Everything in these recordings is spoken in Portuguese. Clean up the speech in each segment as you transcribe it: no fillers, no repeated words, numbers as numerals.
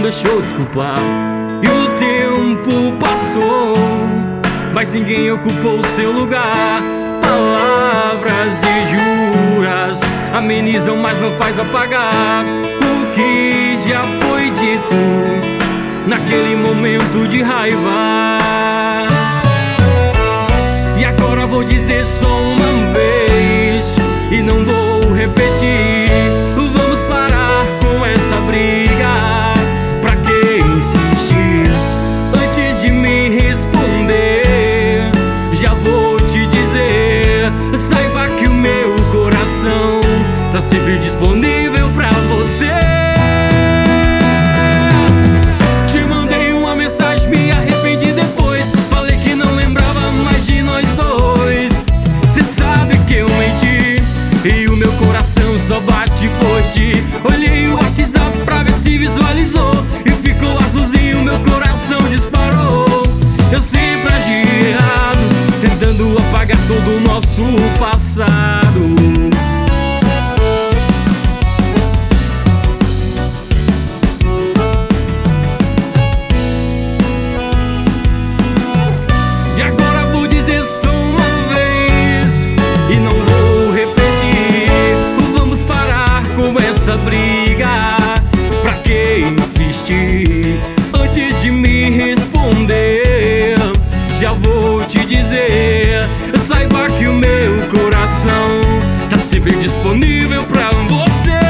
deixou desculpar. E o tempo passou, mas ninguém ocupou o seu lugar. Palavras e juras amenizam, mas não faz apagar o que já foi dito naquele momento de raiva. E agora vou dizer só uma vez e não vou repetir. Vamos parar com essa briga. Pra que insistir? Antes de me responder, já vou te dizer: saiba que o meu coração tá sempre disponível pra você. Te mandei uma mensagem, me arrependi depois. Falei que não lembrava mais de nós dois. Cê sabe que eu menti e o meu coração só bate por ti. Olhei o WhatsApp pra ver se visualizou e ficou azulzinho, meu coração disparou. Eu sempre agi errado, tentando apagar todo o nosso passado. E agora vou dizer só uma vez e não vou repetir. Vamos parar com essa briga. Pra que insistir? Antes de me responder, já vou te dizer: saiba que o meu coração tá sempre disponível pra você.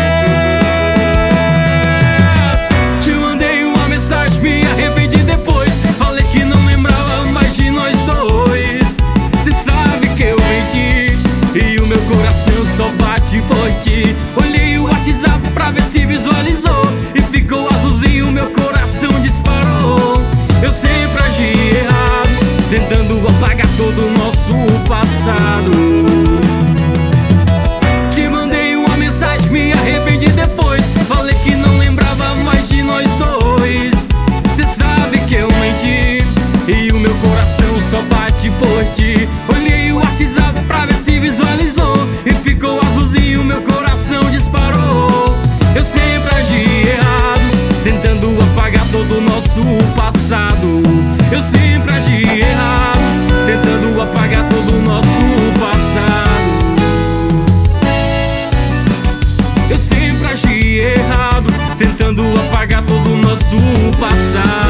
Te mandei uma mensagem, me arrependi depois. Falei que não lembrava mais de nós dois. Cê sabe que eu menti e o meu coração só bate por ti. Olhei o WhatsApp pra ver se visualizou e ficou azulzinho, meu coração disparou. Eu sempre agi errado, tentando apagar todo o nosso passado. Te mandei uma mensagem, me arrependi depois. Falei que não lembrava mais de nós dois. Cê sabe que eu menti e o meu coração só bate por ti. Olhei o WhatsApp pra ver se visualizou e ficou azulzinho, meu coração disparou. Eu sempre agi errado, tentando apagar todo o nosso passado. Eu sempre agi errado, tentando apagar todo o nosso passado. Eu sempre agi errado, tentando apagar todo o nosso passado.